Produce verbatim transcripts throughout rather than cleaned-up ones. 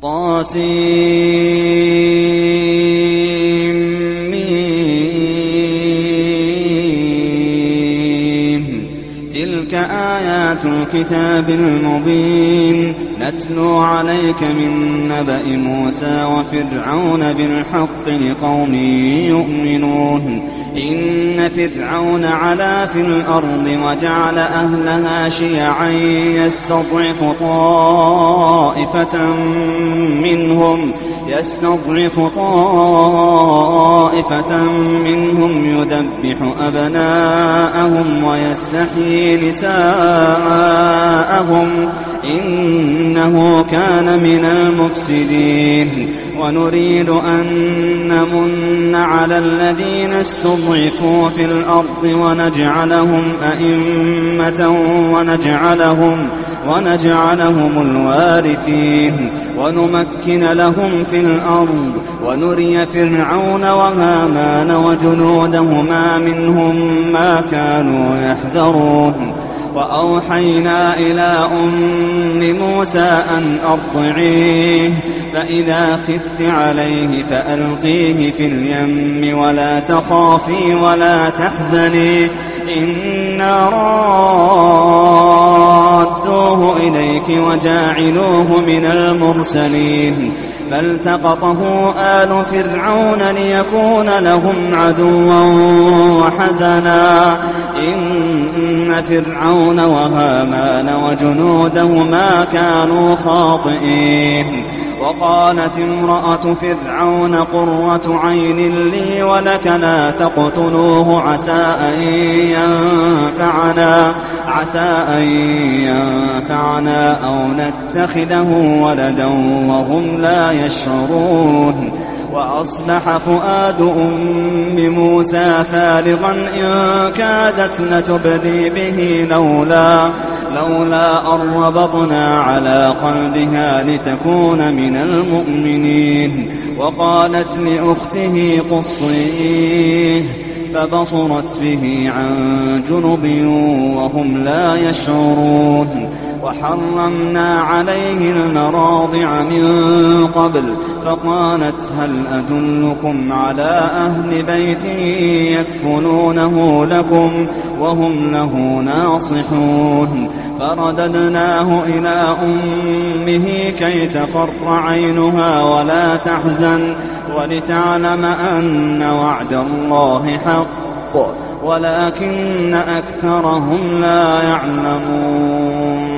طاسيم تلك آيات الكتاب المبين نتلو عليك من نبأ موسى وفرعون بالحق لقوم يؤمنون إن فرعون علا في الأرض وجعل أهلها شيعا يستضعف طائفة منهم يستضعف طائفة منهم يذبح أبناءهم ويستحيي نساءهم إنه كان من المفسدين ونريد أن نمن على الذين استضعفوا في الأرض ونجعلهم أئمة ونجعلهم ونجعلهم الوارثين ونمكن لهم في الأرض ونري فرعون وهامان وجنودهما منهم ما كانوا يحذرون وأوحينا إلى أم موسى أن أرضعيه فإذا خفت عليه فألقيه في اليم ولا تخافي ولا تحزني إنا رادوه إليك وجاعلوه من المرسلين فالتقطه آل فرعون ليكون لهم عدوا وحزنا إن فرعون وهامان وجنودهما كانوا خاطئين وقالت امرأة فرعون قرة عين لي ولك لا تقتلوه عسى أن ينفعنا عسى أن ينفعنا أو نتخذه ولدا وهم لا يشعرون وأصبح فؤاد أم موسى فارغا إن كادت لتبدي به لولا لولا أن ربطنا على قلبها لتكون من المؤمنين وقالت لأخته قصيه فبصرت به عن جنب وهم لا يشعرون وحرمنا عليه المراضع من قبل فقالت هل أدلكم على أهل بيت يكفلونه لكم وهم له ناصحون فرددناه إلى أمه كي تقر عينها ولا تحزن ولتعلم أن وعد الله حق ولكن أكثرهم لا يعلمون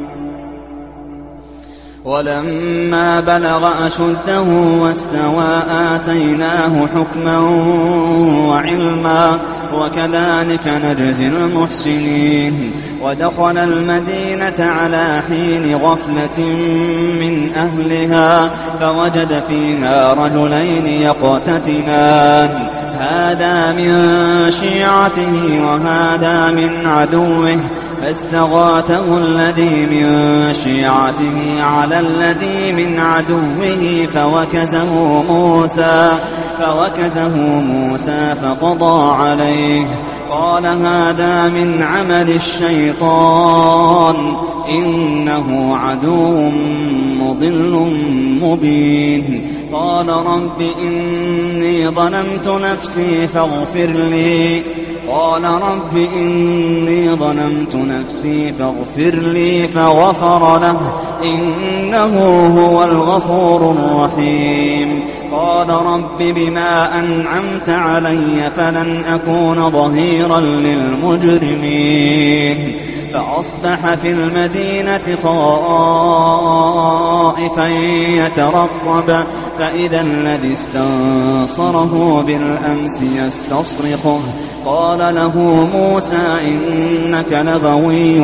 ولما بلغ أشده واستوى آتيناه حكما وعلما وكذلك نجزي المحسنين ودخل المدينة على حين غفلة من أهلها فوجد فيها رجلين يقتتلان هذا من شيعته وهذا من عدوه فاستغاثه الذي من شيعته على الذي من عدوه فوكزه موسى فوكزه موسى فقضى عليه قال هذا من عمل الشيطان إنه عدو مضل مبين قال رب إني ظلمت نفسي فاغفر لي قال رب إني ظلمت نفسي فاغفر لي فغفر له إنه هو الغفور الرحيم قال رب بما أنعمت علي فلن أكون ظهيرا للمجرمين فأصبح في المدينة خائفا يترقب فإذا الذي استنصره بالأمس يستصرخه قال له موسى إنك لغوي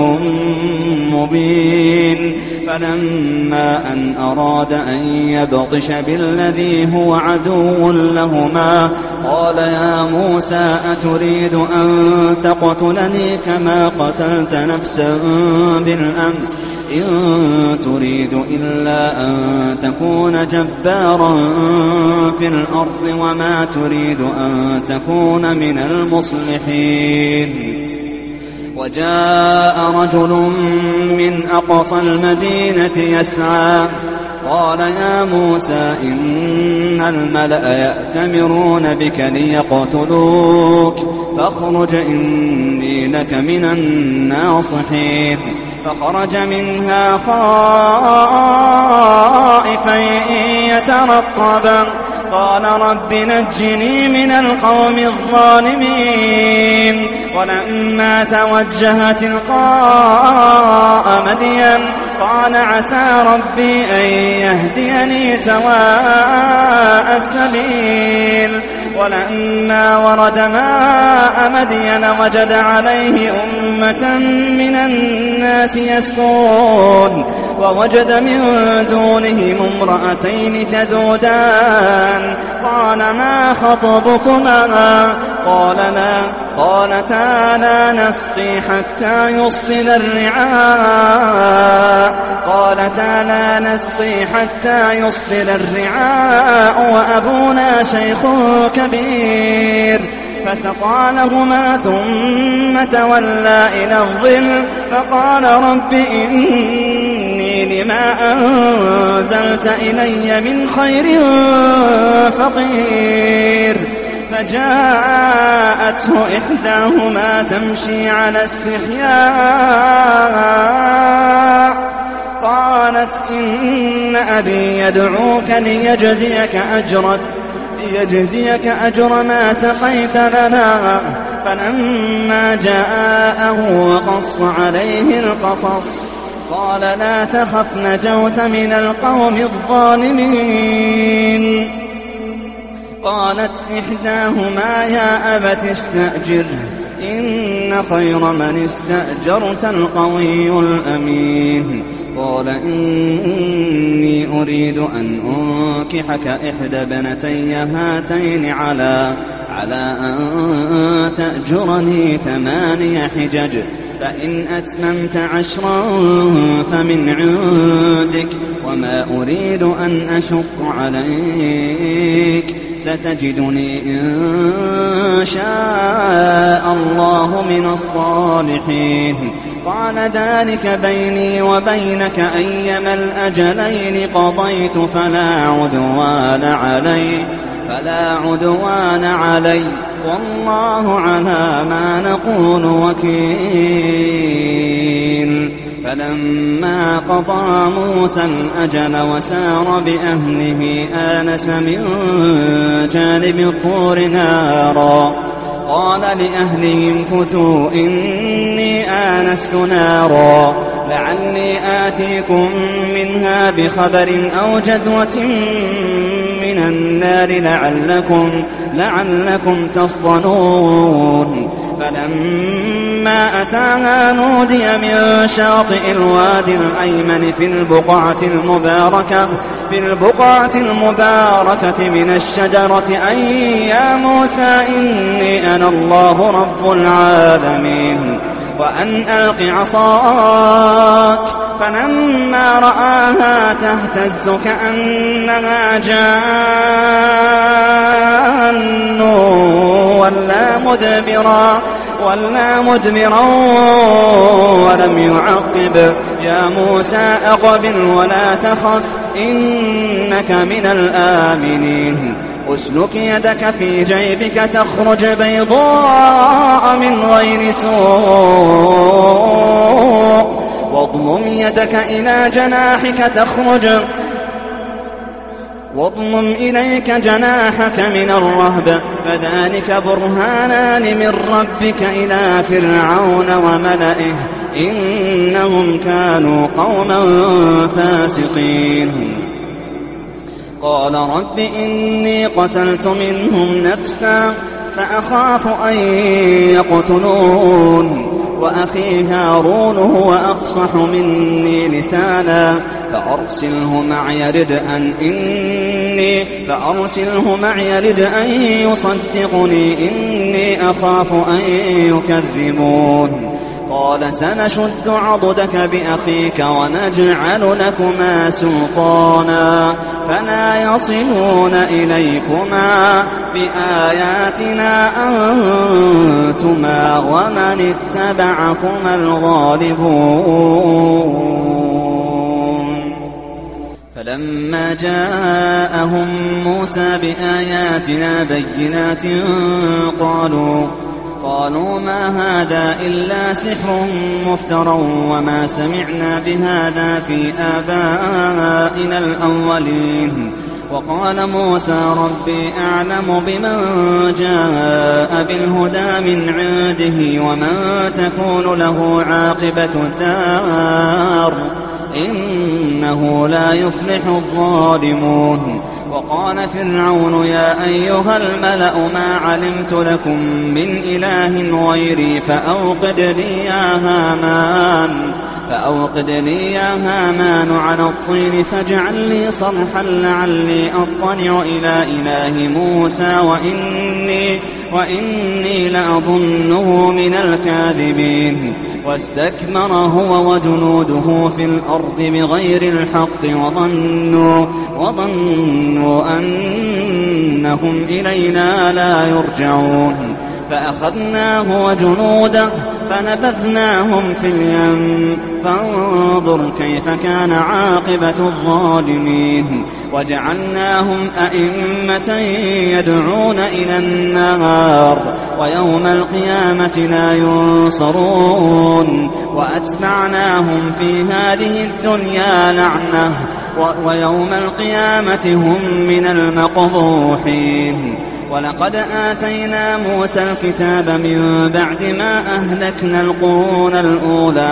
مبين فلما أن أراد أن يبطش بالذي هو عدو لهما قال يا موسى أتريد أن تقتلني كما قتلت نفسا بالأمس إن تريد إلا أن تكون جبارا في الأرض وما تريد أن تكون من المصلحين وجاء رجل من أقصى المدينة يسعى قال يا موسى إن الملأ يأتمرون بك ليقتلوك فاخرج إني لك من الناصحين فخرج منها خائفا يترقب قال رب نجني من القوم الظالمين ولما توجه تلقاء مدين قال عسى ربي أن يهديني سواء السبيل ولما ورد ماء مدين وجد عليه أمة من الناس يسكون ووجد من دونهم امرأتين تذودان قال ما خطبكما قالنا قالتا لا نسقي حتى يصل الرعاء قالتا لا نسقي حتى يصل الرعاء وأبونا شيخ كبير فسقى لهما ثم تولى إلى الظل فقال رب إني لما أنزلت إلي من خير فقير فجاءته إحداهما تمشي على استحياء قالت إن أبي يدعوك ليجزيك أجرك ليجزيك أجر ما سقيت لنا فلما جاءه وقص عليه القصص قال لا تخف نجوت من القوم الظالمين قالت إحداهما يا أبت استأجره إن خير من استأجرت القوي الأمين قال إني أريد أن أنكحك إحدى ابنتي هاتين على على أن تأجرني ثماني حجج فإن أتممت عشرا فمن عندك وما أريد أن أشق عليك ستجدني إن شاء الله من الصالحين قال ذلك بيني وبينك أيما الأجلين قضيت فلا عدوان علي فلا عدوان علي والله على ما نقول وكيل فلما قضى موسى الأجل وسار بأهله آنس من جانب الطور نارا قال لأهلهم كثوا إني آنست نارا لعلي آتيكم منها بخبر أو جذوة من النار لعلكم, لعلكم تصطلون فلما أتاها نودي من شاطئ الوادي الأيمن في البقعة المباركة, في البقعة المباركة من الشجرة أن يا موسى إني أنا الله رب العالمين وأن ألق عصاك فلما رآها تهتز كأنها جان ولا مدبرا ولا مدبرا ولم يعقب يا موسى أقبل ولا تخف إنك من الآمنين أسلك يدك في جيبك تخرج بيضاء من غير سوء واضمم يدك إلى جناحك تخرج واضمم إليك جناحك من الرهب فذلك برهانان من ربك إلى فرعون وملئه إنهم كانوا قوما فاسقين قال رب إني قتلت منهم نفسا فأخاف أن يقتلون وأخي هارون هو أفصح مني لسانا فأرسله معي رد إني فأرسله معي رد أن يصدقني إني أخاف أن يكذبون قال سنشد عضدك بأخيك ونجعل لكما سلطانا فلا يصلون إليكما بآياتنا أنتما ومن اتبعكما الغالبون فلما جاءهم موسى بآياتنا بينات قالوا قالوا ما هذا إلا سحر مفترى وما سمعنا بهذا في آبائنا الأولين. وقال موسى ربي أعلم بمن جاء بالهدى من عنده ومن تكون له عاقبة الدار إنه لا يفلح الظالمون. وقال فرعون يا أيها الملأ ما علمت لكم من إله غيري فأوقد لي يا هامان فأوقد لي يا هامان على الطين فاجعل لي صرحا لعلي أطلع إلى إله موسى وإني, وإني لأظنه من الكاذبين. واستكبر هو وجنوده في الأرض بغير الحق وظنوا, وظنوا أنهم إلينا لا يرجعون. فأخذناه وجنوده فنبذناهم في اليم فانظر كيف كان عاقبة الظالمين. وجعلناهم أئمة يدعون إلى النار ويوم القيامة لا ينصرون. وأتبعناهم في هذه الدنيا لعنة ويوم القيامة هم من المقبوحين. ولقد آتينا موسى الكتاب من بعد ما أهلكنا القرون الأولى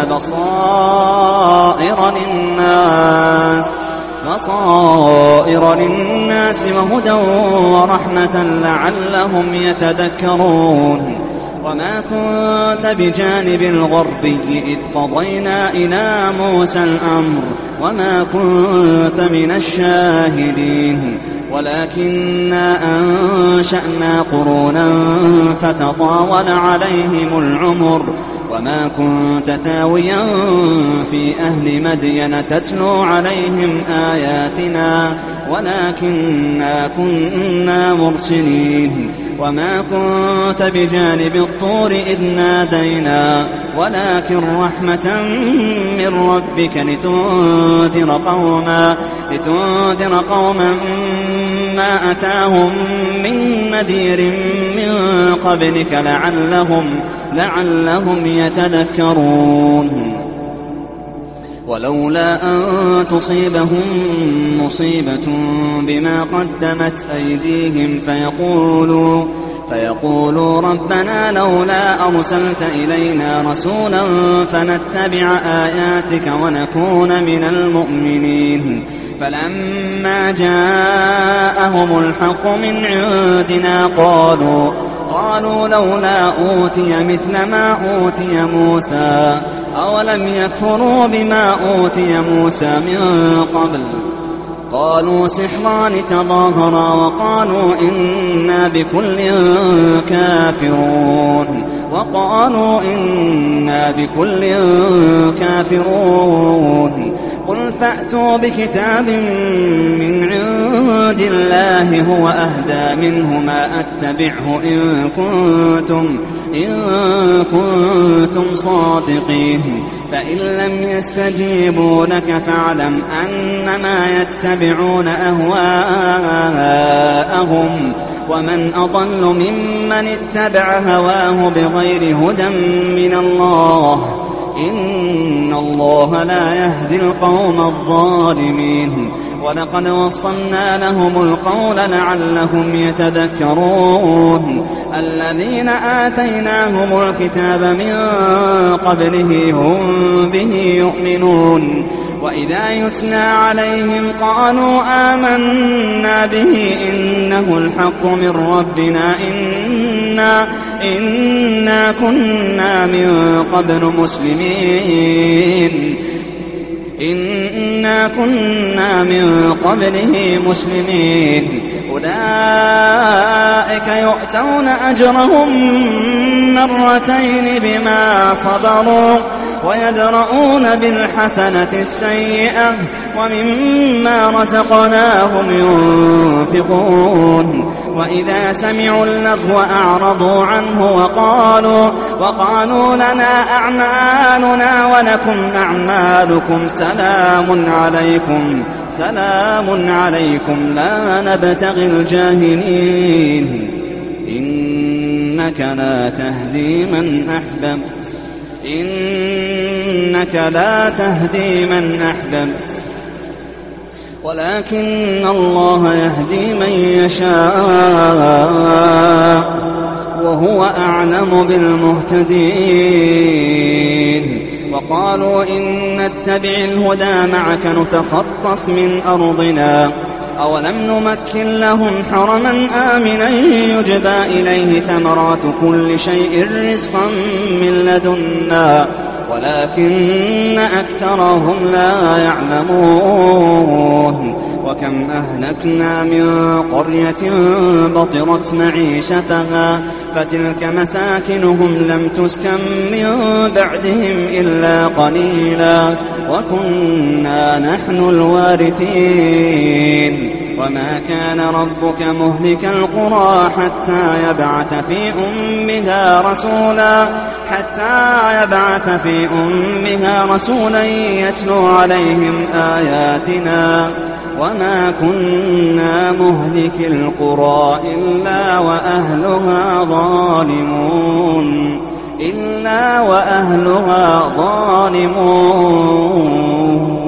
بصائر للناس بصائر للناس وهدى ورحمة لعلهم يتذكرون. وما كنت بجانب الغربي إذ قضينا إلى موسى الأمر وما كنت من الشاهدين ولكننا أنشأنا قرونا فتطاول عليهم العمر وما كنت ثاويا في أهل مدين تتلو عليهم آياتنا ولكننا كنا مرسلين. وما كنت بجانب الطور إذ نادينا ولكن رحمة من ربك لتنذر قوما, لتنذر قوما ما أتاهم من نذير من قبلك لعلهم, لعلهم يتذكرون. ولولا أن تصيبهم مصيبة بما قدمت أيديهم فيقولوا, فيقولوا ربنا لولا أرسلت إلينا رسولا فنتبع آياتك ونكون من المؤمنين. فلما جاءهم الحق من عندنا قالوا, قالوا لولا أوتي مثل ما أوتي موسى أولم يكفروا بما أوتي موسى من قبل. قالوا سحران تظاهرا وقالوا إنا بكل كافرون وقالوا إنا بكل كافرون. قل فأتوا بكتاب من عند الله هو أهدى منه ما أتبعه إن كنتم, إن كنتم صادقين. فإن لم يستجيبوا لك فاعلم أنما يتبعون أهواءهم ومن أضل ممن اتبع هواه بغير هدى من الله إن الله لا يهدي القوم الظالمين. ولقد وصلنا لهم القول لعلهم يتذكرون. الذين آتيناهم الكتاب من قبله هم به يؤمنون. وإذا يتلى عليهم قالوا آمنا به إنه الحق من ربنا إنا, إنا كنا من قبل مسلمين إنا كنا من قبله مسلمين. أولئك يؤتون أجرهم مرتين بما صبروا ويدرؤون بالحسنة السيئة ومما رزقناهم ينفقون. وإذا سمعوا اللغو أعرضوا عنه وقالوا, وقالوا لنا أعمالنا ولكم أعمالكم سلام عليكم سلام عليكم لا نبتغي الجاهلين إنك لا تهدي من أحببت إنك لا تهدي من أحببت ولكن الله يهدي من يشاء وهو أعلم بالمهتدين وقالوا إن نتبع الهدى معك نتخطف من أرضنا أولم نمكن لهم حرما آمنا يجبى إليه ثمرات كل شيء رزقا من لدنا ولكن أكثرهم لا يعلمون وكم أهلكنا من قرية بطرت معيشتها فتلك مساكنهم لم تسكن من بعدهم إلا قليلا وكنا نحن الوارثين وما كان ربك مهلك القرى حتى يبعث في أمها رسولا حتى يبعث في أمها رسولا يتلو عليهم آياتنا وما كنا مهلك القرى إلا وأهلها ظالمون إلا وأهلها ظالمون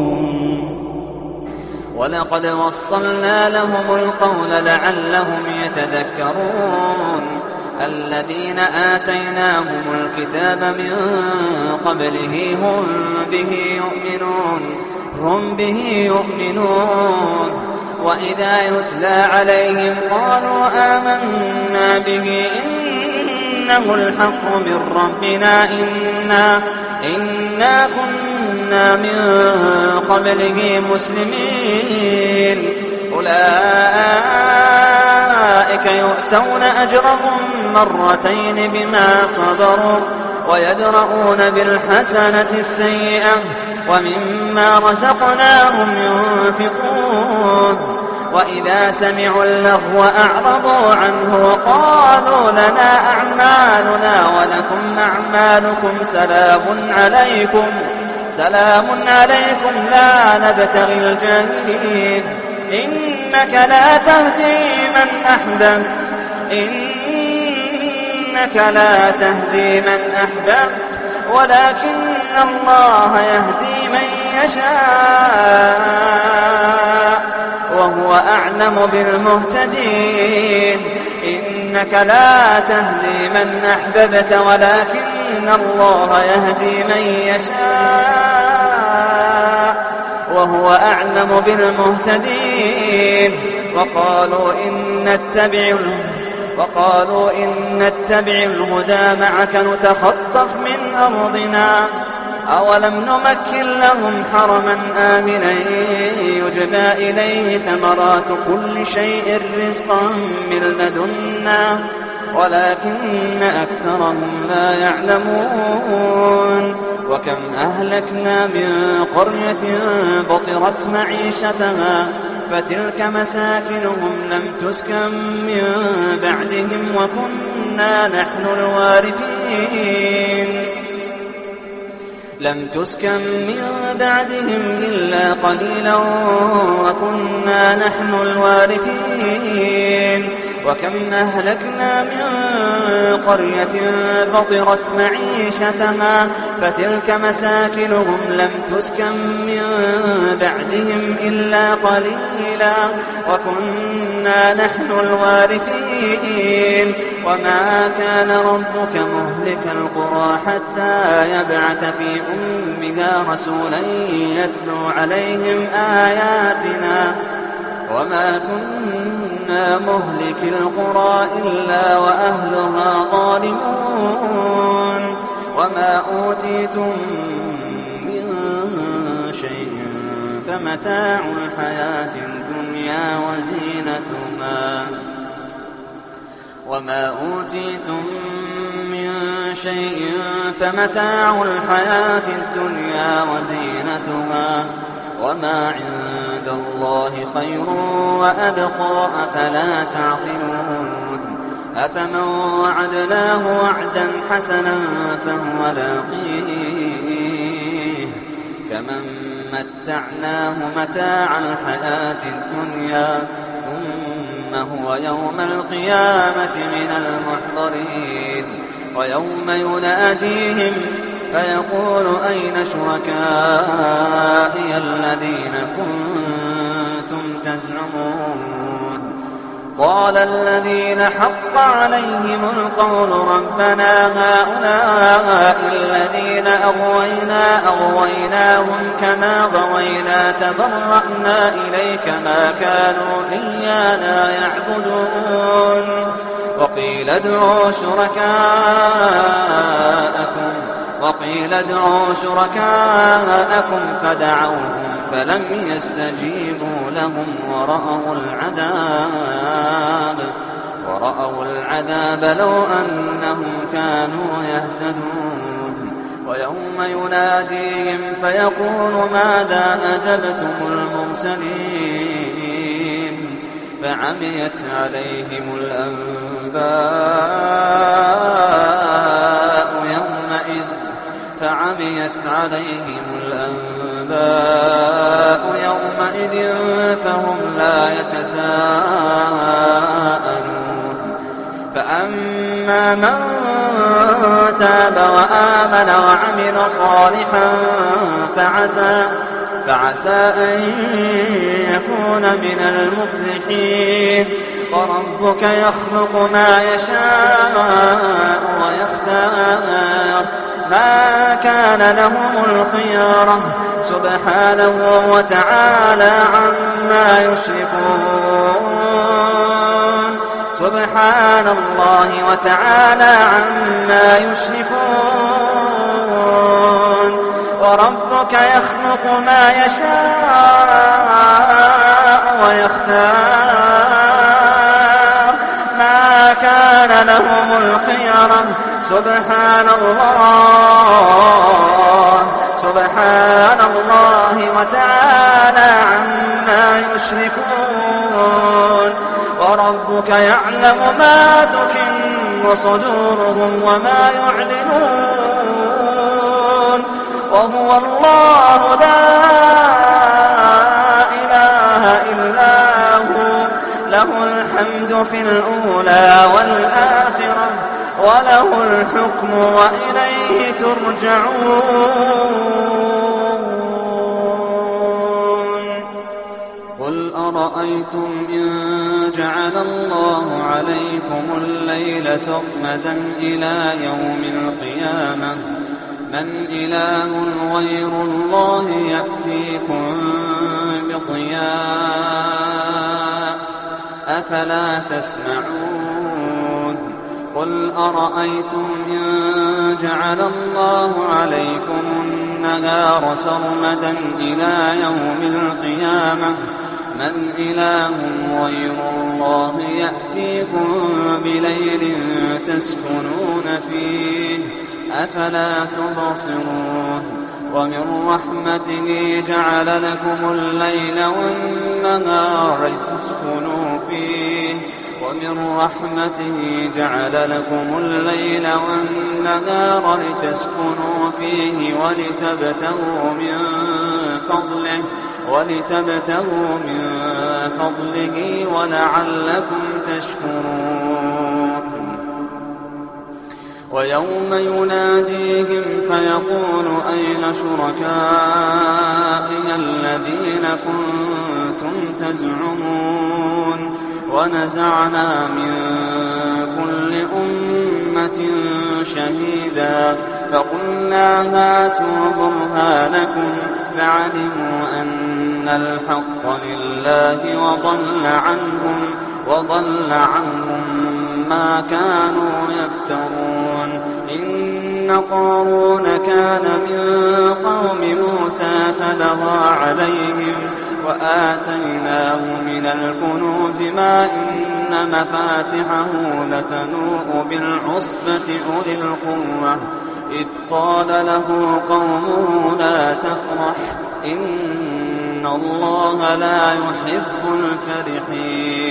ولقد وصلنا لهم القول لعلهم يتذكرون الذين آتيناهم الكتاب من قبله هم به يؤمنون هم به يؤمنون وإذا يتلى عليهم قالوا آمنا به إنه الحق من ربنا إنا, إنا كنا من قبله مسلمين أولئك يؤتون أجرهم مرتين بما صبروا ويدرؤون بالحسنة السيئة ومما رزقناهم ينفقون وإذا سمعوا اللغو أعرضوا عنه وقالوا لنا أعمالنا ولكم أعمالكم سلام عليكم سلام عليكم لا نبتغي الجاهلين إنك لا تهدي من أحببت إنك لا تهدي من أحببت ولكن الله يهدي من يشاء وهو أعلم بالمهتدين إنك لا تهدي من أحببت ولكن الله يهدي من يشاء وهو أعلم بالمهتدين وقالوا إن نتبع وقالوا إن نتبع الهدى معك نتخطف من أرضنا أولم نمكن لهم حرما آمنا يجبى إليه ثمرات كل شيء رزقا من لدنا ولكن أكثرهم لا يعلمون وكم أهلكنا من قرية بطرت معيشتها فتلك مساكنهم لم تسكن من بعدهم وكنا نحن الوارثين لم تسكن من بعدهم إلا قليلا وكنا نحن الوارثين وكم أهلكنا من قرية بطرت معيشتها فتلك مساكنهم لم تسكن من بعدهم إلا قليلا وكنا نحن الوارثين وما كان ربك مهلك القرى حتى يبعث في أمها رسولا يتلو عليهم آياتنا وما كنا مهلك القرى إلا وأهلها ظالمون وما أوتيتم من شيء فمتاع الحياة الدنيا وزينتها وما أوتيتم من شيء فمتاع الحياة الدنيا وزينتها وما عند الله خير وأبقى أفلا تعقلون أفمن وعدناه وعدا حسنا فهو لاقيه كمن مت متعناه متاع الحياة الدنيا ثم هو يوم القيامة من المحضرين ويوم يناديهم فيقول أين شركائي الذين كنتم تزعمون قال الذين حق عليهم القول ربنا هؤلاء الذين أغوينا أغويناهم كما غوينا تبرأنا إليك ما كانوا إيانا يعبدون وقيل ادعوا شركاءكم وقيل ادعوا شركاءكم فدعوهم فلم يستجيبوا لهم ورأوا العذاب ورأوا العذاب لو أنهم كانوا يهتدون ويوم يناديهم فيقول ماذا أجبتم المرسلين فعميت عليهم الأنباء يومئذ فعميت عليهم الأنباء يومئذ فهم لا يتساءلون فأما من تاب وآمن وعمل صالحا فعسى فعسى أن يكون من المفلحين وربك يخلق ما يشاء ويختار ما كان لهم الخيارة سبحانه وتعالى عما يشركون سبحان الله وتعالى عما يشركون وربك يخلق ما يشاء ويختار ما كان لهم الخيرة سبحان الله سبحان الله وتعالى عما يشركون وربك يعلم ما تكن صدورهم وما يعلنون وهو الله لا إله إلا هو له الحمد في الأولى والآخرة وله الحكم وإليه ترجعون قل أرأيتم إن جعل الله عليكم الليل سرمدا إلى يوم القيامة من إله غير الله يأتيكم بضياء أفلا تسمعون قل أرأيتم إن جعل الله عليكم النهار سرمدا إلى يوم القيامة من إله غير الله يأتيكم بليل تسكنون فيه أفلا تبصرون ومن رحمته جعل لكم الليل والنهار تسكنوا فيه ومن رحمته جعل لكم الليل والنهار لتسكنوا فيه ولتبتغوا من فضله ولتبتغوا من فضله ولعلكم تشكرون ويوم يناديهم فيقول أين شركائي الذين كنتم تزعمون ونزعنا من كل أمة شهيدا فقلنا هاتوا برهانكم فعلموا أن الحق لله وضل عنهم وضل عنهم ما كانوا يفترون إن قارون كان من قوم موسى فبغى عليهم وآتيناه من الكنوز ما إن مفاتحه لتنوء بالعصبة أولي القوة إذ قال له قومه لا تفرح إن الله لا يحب الفرحين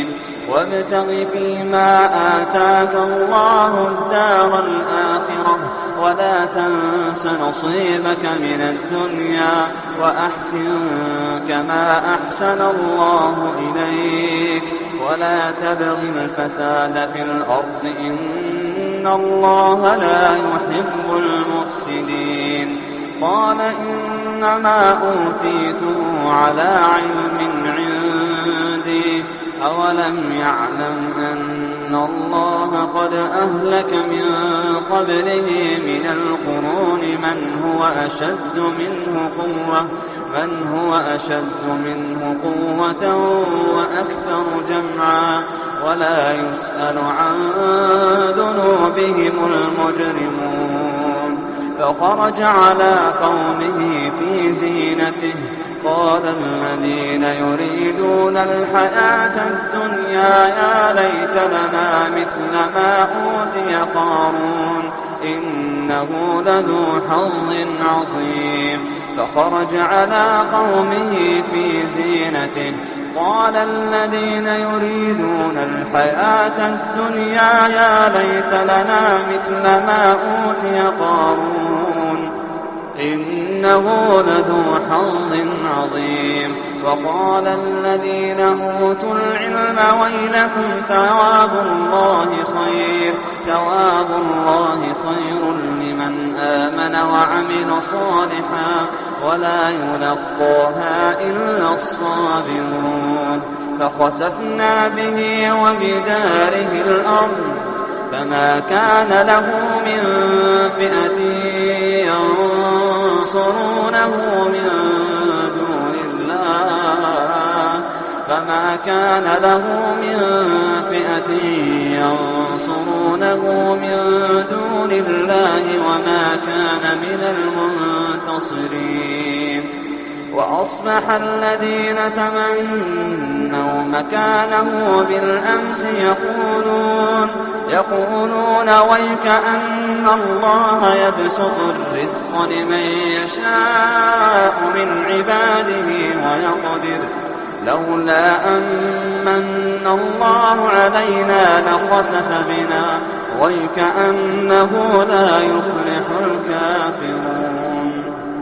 وابتغ فيما آتاك الله الدار الآخرة ولا تنس نصيبك من الدنيا وأحسن كما أحسن الله إليك ولا تبغ الفساد في الأرض إن الله لا يحب المفسدين. قال إنما أوتيته على علم عندي أولم يعلم أن الله قد أهلك من قبله من القرون من هو أشد منه قوة من هو أشد منه قوة وأكثر جمعا ولا يسأل عن ذنوبهم المجرمون. فخرج على قومه في زينته قال الذين يريدون الحياة الدنيا يا ليت لنا مثل ما أوتي قارون إنه لذو حظ عظيم. فخرج على قومه في زينته قال الذين يريدون الحياة الدنيا يا ليت لنا مثل ما أوتي قارون إنه لذو حظ عظيم. وقال الذين أوتوا العلم ويلكم ثواب الله خير ثواب الله خير لمن آمن وعمل صالحا ولا يلقاها إلا الصابرون. فخسفنا به وبداره الأرض فما كان له من فئة ينصرونه من دون الله فما كان له من فئة ينصرونه من دون الله وما كان من المنتصرين. وأصبح الذين تمنوا مكانه بالأمس يقولون يقولون ويكأن الله يبسط الرزق لمن يشاء من عباده ويقدر لولا أمن الله علينا لخسف بنا ويكأنه لا يفلح الكافرون.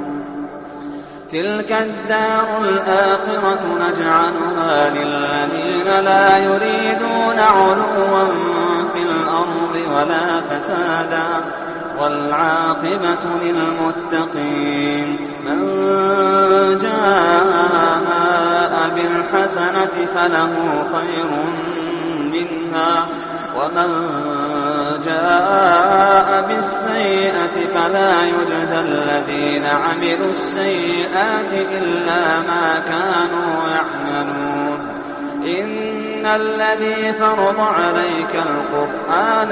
تلك الدار الآخرة نجعلها للذين لا يريدون علوا في الأرض ولا فسادا والعاقبة للمتقين. من جاء بالحسنة فله خير منها ومن جاء بالسيئة فلا يجزى الذين عملوا السيئات إلا ما كانوا يعملون. إن الذي فرض عليك القرآن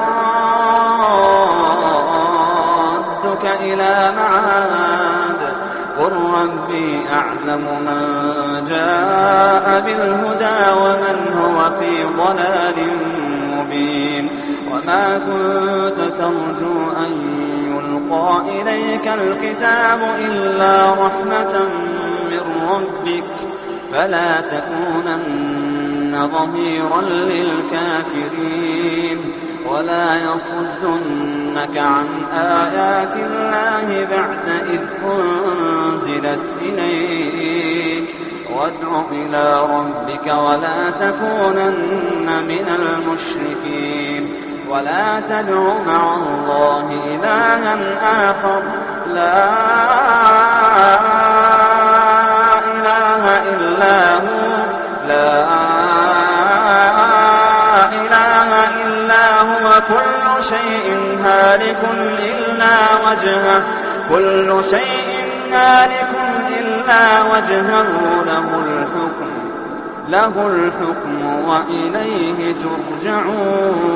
لرادك إلى معاد قل ربي أعلم من جاء بالهدى ومن هو في ضلال مبين. وما كنت ترجو أن يلقى إليك الكتاب إلا رحمة من ربك فلا تكونن ظهيرا للكافرين ولا يصدنك عن آيات الله بعد إذ أنزلت إليك وادع إلى ربك ولا تكونن من المشركين. ولا تدع مع الله إلها آخر لا إله إلا هو لا إله إلا هو كل شيء هالك إلا وجهه كل شيء هالك إلا وجهه له الحكم له الحكم وإليه ترجعون.